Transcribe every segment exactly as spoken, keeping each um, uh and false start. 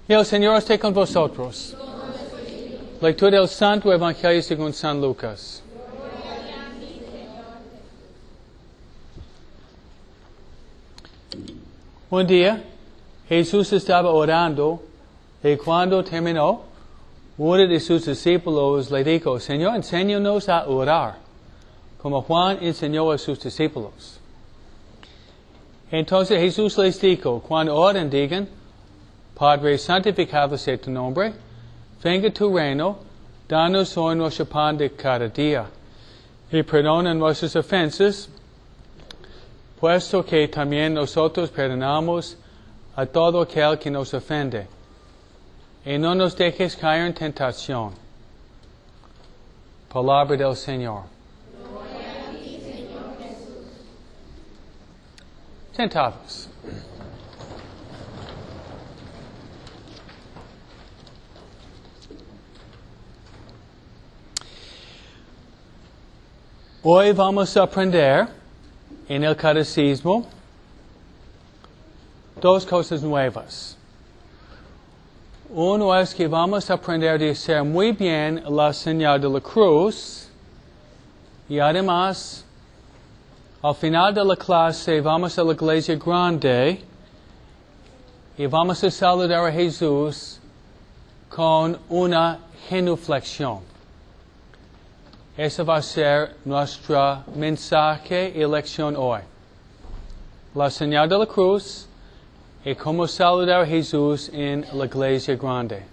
Y el Señor esté con vosotros. Lectura del Santo Evangelio según San Lucas. Un día, Jesús estaba orando y cuando terminó, uno de sus discípulos le dijo, Señor, enséñanos a orar, como Juan enseñó a sus discípulos. Entonces Jesús les dijo, cuando oren digan, Padre, santificado sea tu nombre, venga tu reino, danos hoy nuestro pan de cada día, y perdona nuestras ofensas, puesto que también nosotros perdonamos a todo aquel que nos ofende. Y no nos dejes caer en tentación. Palabra del Señor. Gloria a ti, Señor Jesús. Sentados. Hoy vamos a aprender en el catecismo dos cosas nuevas. Uno es que vamos a aprender a hacer muy bien la señal de la cruz y además al final de la clase vamos a la iglesia grande y vamos a saludar a Jesús con una genuflexión. Ese va a ser nuestro mensaje y lección hoy. La señal de la cruz y cómo saludar a Jesús en la iglesia grande.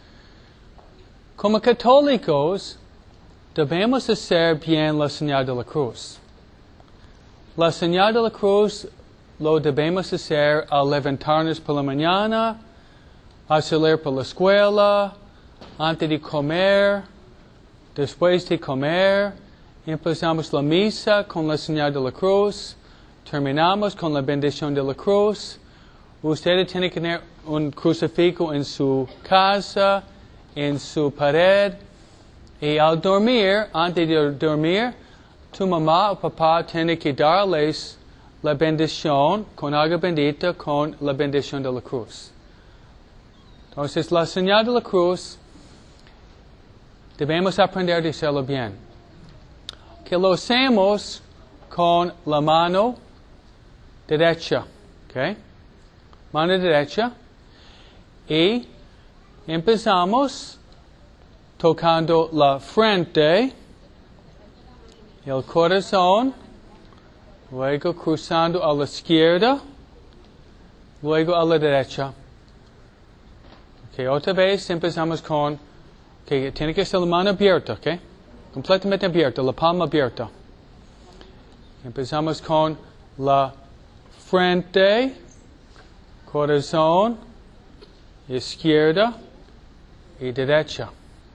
Como católicos, debemos hacer bien la señal de la cruz. La señal de la cruz lo debemos hacer al levantarnos por la mañana, al salir por la escuela, antes de comer, después de comer, empezamos la misa con la señal de la cruz, terminamos con la bendición de la cruz. Usted tiene que tener un crucifijo en su casa, en su pared, y al dormir, antes de dormir, tu mamá o papá tiene que darles la bendición con agua bendita, con la bendición de la cruz. Entonces, la señal de la cruz, debemos aprender a hacerlo bien. Que lo hacemos con la mano derecha. ¿Ok? Mano derecha. Y empezamos tocando la frente, el corazón, luego cruzando a la izquierda, luego a la derecha. Ok, otra vez empezamos con Okay, tiene que ser la mano abierta, ¿ok? Completamente abierta, la palma abierta. Empezamos con la frente, corazón, izquierda y derecha.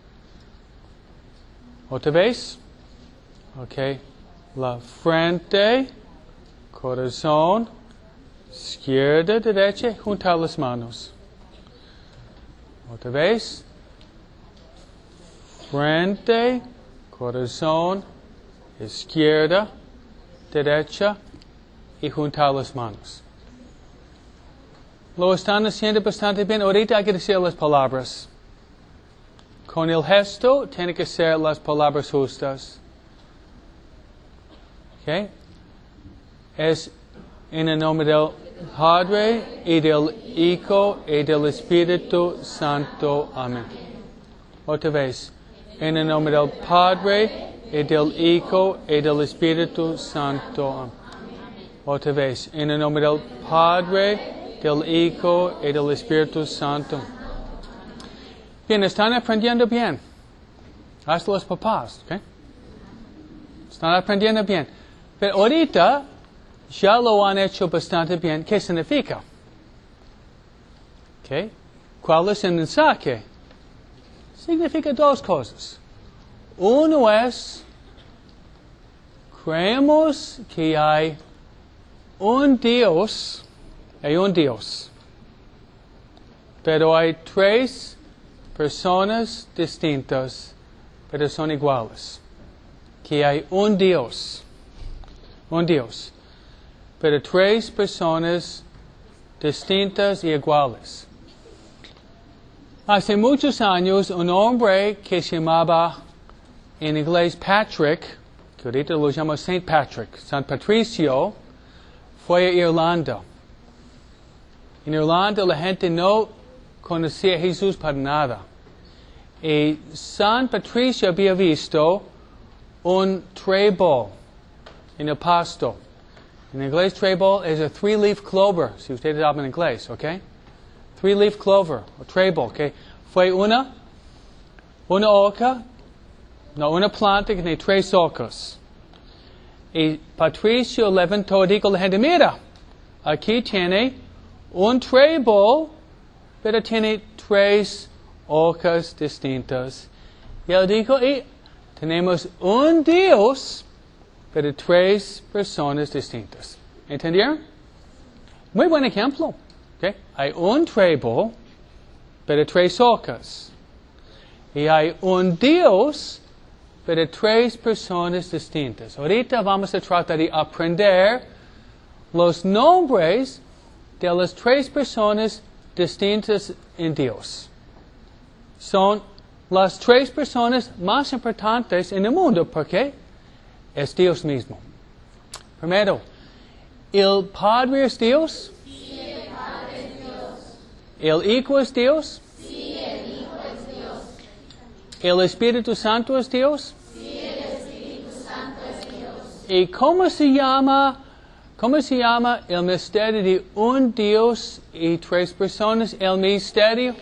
¿Otra vez? Ok. La frente, corazón, izquierda, derecha, juntar las manos. Otra vez. Frente, corazón, izquierda, derecha y juntar las manos. Lo están haciendo bastante bien. Ahorita hay que decir las palabras. Con el gesto tiene que ser las palabras justas. ¿Ok? Es en el nombre del Padre y del Hijo y del Espíritu Santo. Amén. Otra vez. En el nombre del Padre, y del Hijo, y del Espíritu Santo. Otra vez. En el nombre del Padre, del Hijo, y del Espíritu Santo. Bien, están aprendiendo bien. Hasta los papás, ¿ok? Están aprendiendo bien. Pero ahorita, ya lo han hecho bastante bien. ¿Qué significa? ¿Ok? ¿Cuál es el mensaje? Significa dos cosas. Uno es, creemos que hay un Dios, hay un Dios, pero hay tres personas distintas, pero son iguales. Que hay un Dios, un Dios, pero tres personas distintas y iguales. Hace muchos años, un hombre que se llamaba en inglés Patrick, que ahorita lo llamo Saint Patrick, San Patricio, fue a Irlanda. En Irlanda la gente no conocía a Jesús para nada. Y San Patricio había visto un trébol en el pasto. En inglés trébol es a three-leaf clover, si ustedes hablan inglés, ¿ok? Three-leaf clover, o trébol, ¿ok? Fue una, una hoja, no, una planta que tiene tres hojas. Y Patricio levantó y dijo a la gente, mira, aquí tiene un trébol, pero tiene tres hojas distintas. Y él dijo, y tenemos un Dios, pero tres personas distintas. ¿Entendieron? Muy buen ejemplo. ¿Okay? Hay un trébol, pero tres hojas. Y hay un Dios, pero tres personas distintas. Ahorita vamos a tratar de aprender los nombres de las tres personas distintas en Dios. Son las tres personas más importantes en el mundo, porque es Dios mismo. Primero, ¿el Padre es Dios? Sí, el Padre es Dios. ¿El Hijo es Dios? Sí, el Hijo es Dios. ¿El Espíritu Santo es Dios? Sí, el Espíritu Santo es Dios. ¿Y cómo se llama, cómo se llama el misterio de un Dios y tres personas? El misterio.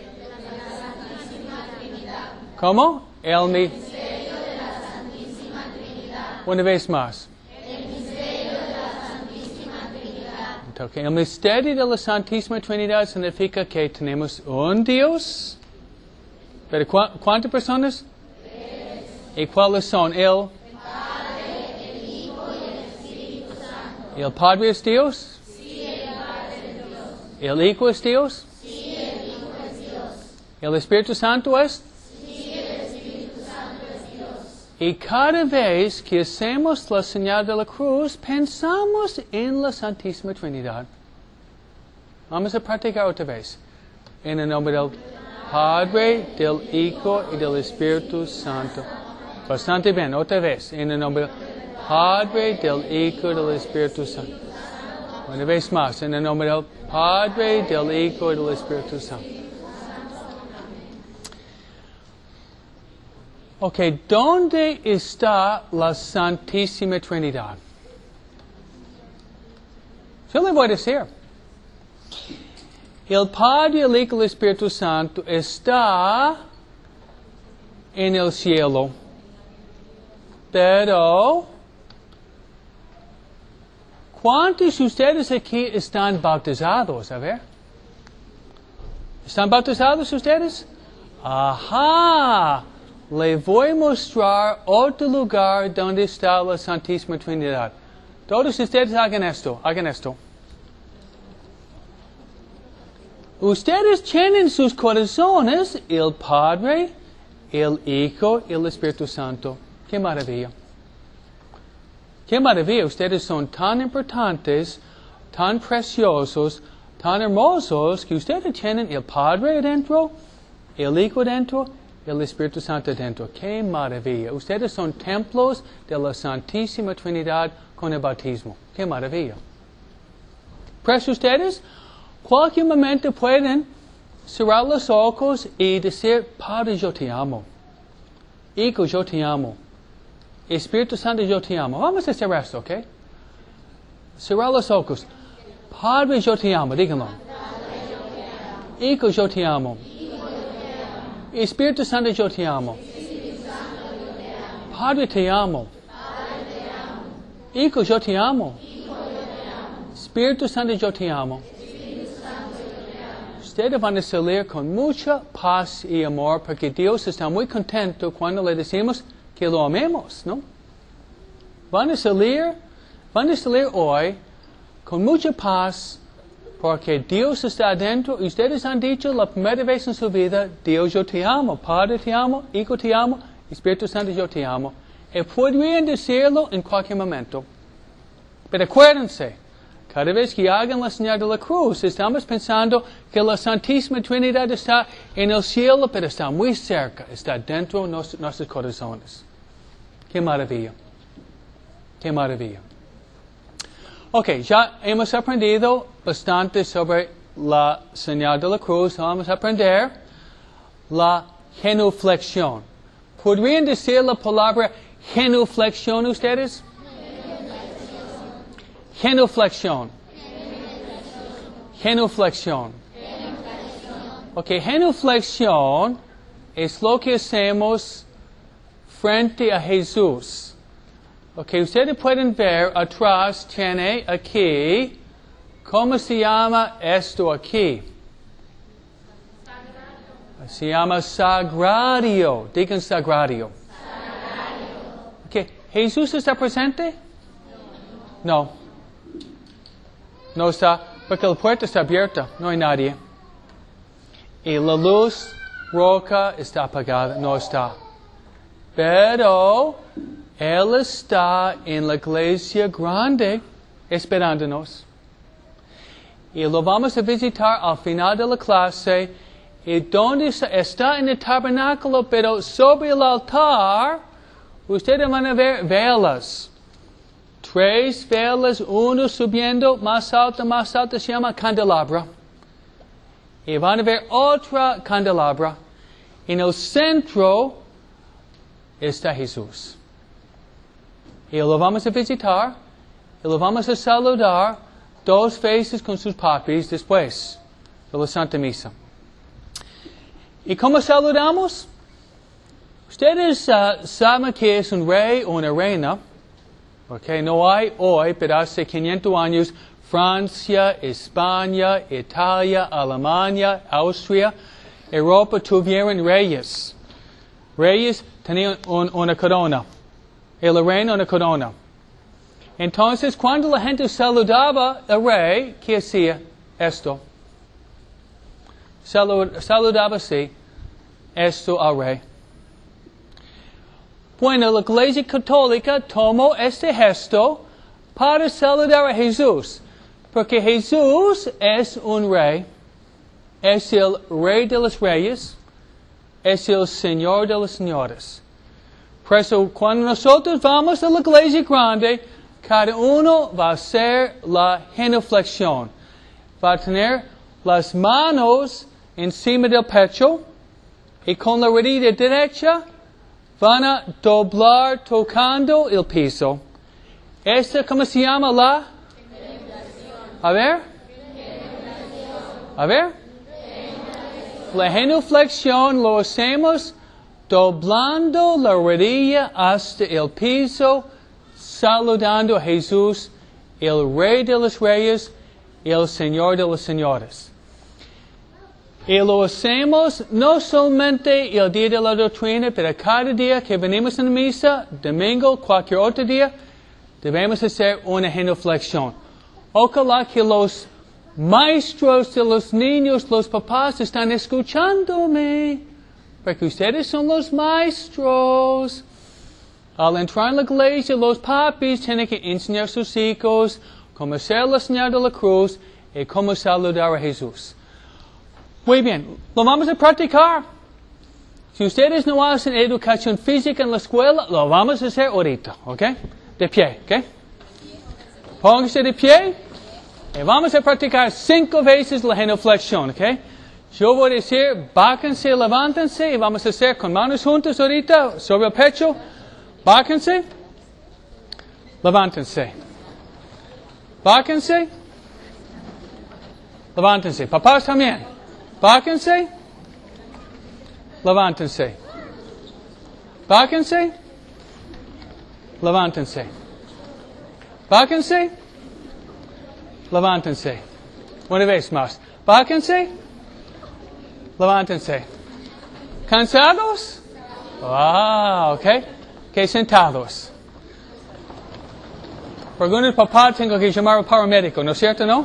¿Cómo? El misterio de la Santísima Trinidad. Una vez más. El misterio de la Santísima Trinidad. Okay. El misterio de la Santísima Trinidad significa que tenemos un Dios. ¿Pero cu cuántas personas? Tres. ¿Y cuáles son? El Padre, el Hijo y el Espíritu Santo. ¿El Padre es Dios? Sí, el Padre es Dios. ¿El Hijo es Dios? Sí, el Hijo es Dios. ¿El Espíritu Santo es? Y cada vez que hacemos la señal de la cruz, pensamos en la Santísima Trinidad. Vamos a practicar otra vez. En el nombre del Padre, del Hijo y del Espíritu Santo. Bastante bien, otra vez. En el nombre del Padre, del Hijo y del Espíritu Santo. Una vez más. En el nombre del Padre, del Hijo y del Espíritu Santo. Ok, ¿dónde está la Santísima Trinidad? Yo le voy a decir. El Padre, el Hijo y el Espíritu Santo está en el cielo. Pero, ¿cuántos de ustedes aquí están bautizados? A ver. ¿Están bautizados ustedes? Ajá. Le voy a mostrar otro lugar donde está la Santísima Trinidad. Todos ustedes hagan esto, hagan esto. Ustedes tienen en sus corazones el Padre, el Hijo y el Espíritu Santo. ¡Qué maravilla! ¡Qué maravilla! Ustedes son tan importantes, tan preciosos, tan hermosos, que ustedes tienen el Padre adentro, el Hijo adentro, el Espíritu Santo dentro. ¡Qué maravilla! Ustedes son templos de la Santísima Trinidad con el bautismo. ¡Qué maravilla! Pues ustedes, cualquier momento pueden cerrar los ojos y decir, Padre, yo te amo. Hijo, yo te amo. Espíritu Santo, yo te amo. Vamos a hacer esto, ¿ok? Cerrar los ojos. Padre, yo te amo. Díganlo. Hijo, yo te amo. Espíritu Santo, yo te amo. Padre, te amo. Hijo, yo te amo. Espíritu Santo, yo te amo. Ustedes van a salir con mucha paz y amor porque Dios está muy contento cuando le decimos que lo amemos, ¿no? Van a salir, van a salir hoy con mucha paz porque Dios está adentro y ustedes han dicho la primera vez en su vida, Dios, yo te amo, Padre, te amo, Hijo, te amo, Espíritu Santo, yo te amo. Y podrían decirlo en cualquier momento. Pero acuérdense, Cada vez que hagan la señal de la cruz, estamos pensando que la Santísima Trinidad está en el cielo, pero está muy cerca, está dentro de nos, nuestros corazones. ¡Qué maravilla! ¡Qué maravilla! Ok, ya hemos aprendido bastante sobre la señal de la cruz. Vamos a aprender la genuflexión. ¿Podrían decir la palabra genuflexión ustedes? Genuflexión. Genuflexión. Ok, genuflexión es lo que hacemos frente a Jesús. Ok, ustedes pueden ver atrás, tiene aquí, ¿cómo se llama esto aquí? Se llama sagrario. Digan sagrario. Ok, ¿Jesús está presente? No. No está, porque la puerta está abierta, no hay nadie. Y la luz roja está apagada, no está. Pero Él está en la iglesia grande esperándonos. Y lo vamos a visitar al final de la clase. ¿Y dónde está? Está en el tabernáculo, pero sobre el altar ustedes van a ver velas. Tres velas, uno subiendo más alto, más alto, se llama candelabra. Y van a ver otra candelabra. En el centro está Jesús. Y lo vamos a visitar, y lo vamos a saludar dos veces con sus papis después de la Santa Misa. ¿Y cómo saludamos? Ustedes uh, saben que es un rey o una reina. Okay, no hay hoy, pero hace quinientos años, Francia, España, Italia, Alemania, Austria, Europa tuvieron reyes. Reyes tenían un, una corona. El rey una corona. Entonces, cuando la gente saludaba al rey, ¿qué hacía? Esto. Salud, saludaba así, esto al rey. Bueno, la Iglesia Católica tomó este gesto para saludar a Jesús, porque Jesús es un rey, es el rey de los reyes, es el Señor de los señores. Por eso, cuando nosotros vamos a la iglesia grande, cada uno va a hacer la genuflexión. Va a tener las manos encima del pecho y con la rodilla derecha van a doblar tocando el piso. ¿Esta cómo se llama la? A ver. A ver. La genuflexión lo hacemos doblando la rodilla hasta el piso, saludando a Jesús, el Rey de los Reyes y el Señor de los Señores. Y lo hacemos no solamente el día de la doctrina, pero cada día que venimos a la misa, domingo, cualquier otro día, debemos hacer una genuflexión. Ojalá que los maestros de los niños, los papás, están escuchándome, porque ustedes son los maestros. Al entrar en la iglesia, los papis tienen que enseñar a sus hijos cómo hacer la señal de la cruz y cómo saludar a Jesús. Muy bien, lo vamos a practicar. Si ustedes no hacen educación física en la escuela, lo vamos a hacer ahorita, ¿ok? De pie, ¿ok? Pónganse de pie y vamos a practicar cinco veces la genuflexión, ¿ok? Yo voy a decir, bájense, levántense y vamos a hacer con manos juntas ahorita sobre el pecho. Bájense, levántense. Bájense, levántense. Papás también. Bájense, levántense. Bájense, levántense. Bájense, levántense. Una vez más. Bájense, levántense. ¿Cansados? Ah, ok. Ok, sentados. Por algunos papás tengo que llamar al paramédico, ¿no es cierto, no?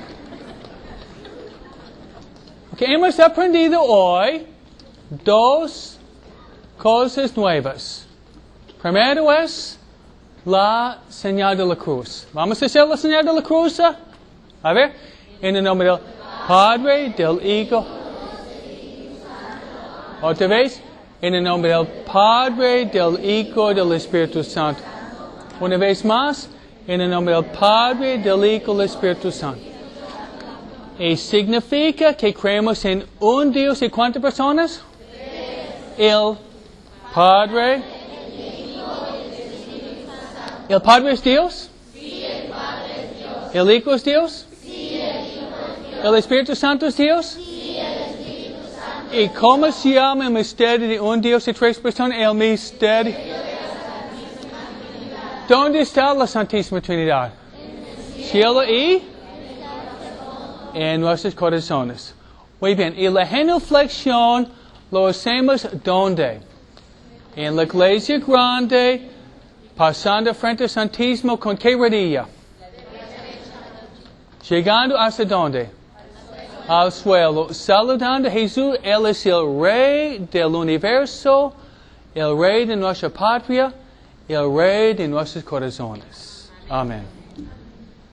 Ok, hemos aprendido hoy dos cosas nuevas. Primero es la señal de la cruz. ¿Vamos a hacer la señal de la cruz A ver, en el nombre del Padre, del Hijo. Otra vez, en el nombre del Padre, del Hijo y del Espíritu Santo. Una vez más, en el nombre del Padre, del Hijo y del Espíritu Santo. Y significa que creemos en un Dios y ¿cuántas personas? El Padre. ¿El Padre es Dios? Sí, el Padre es Dios. ¿El Hijo es Dios? Sí, el Hijo es Dios. ¿El Espíritu Santo es Dios? Sí, el Espíritu Santo. ¿Y cómo se llama el misterio de un Dios y tres personas? El misterio. ¿Dónde está la Santísima Trinidad? Cielo y en nuestros corazones. Muy bien. Y la genuflexión lo hacemos ¿dónde? En la iglesia grande, pasando frente al Santísimo, ¿con qué rodilla? Llegando hasta dónde? Al suelo. Saludando a Jesús. Él es el Rey del universo, el Rey de nuestra patria, el Rey de nuestros corazones. Amén.